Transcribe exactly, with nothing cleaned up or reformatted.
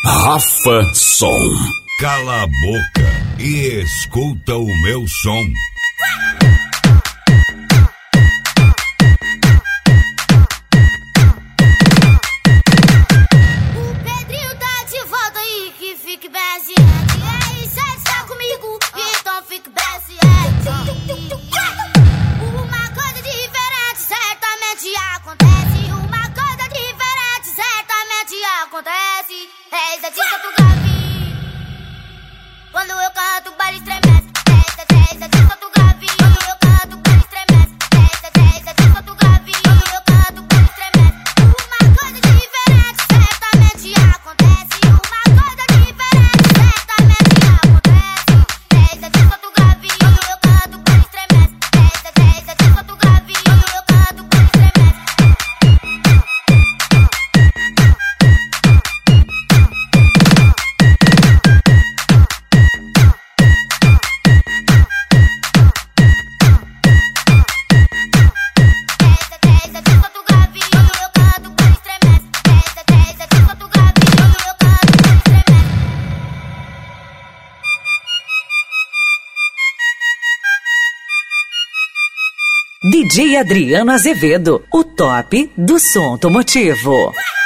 Rafa Som. Cala a boca e escuta o meu som. O Pedrinho tá de volta aí, que fique bem ciente. E aí, cê está comigo, então fique bem ciente. Uma coisa diferente certamente acontece. Uma coisa diferente certamente acontece. É isso, é disso que tu gavi. Quando eu canto, o baile estremece. Essa, essa, disso tu gavi. Quando eu canto, o baile estremece. Essa, essa, disso tu gavi. Quando eu canto, o baile estremece. Uma coisa diferente certamente acontece. Uma coisa diferente certamente acontece. Essa, disso tu gavi. Quando eu canto, o baile estremece. Essa, essa, disso tu gavi. Quando eu canto, o baile estremece. D J Adriano Azevedo, o top do som automotivo.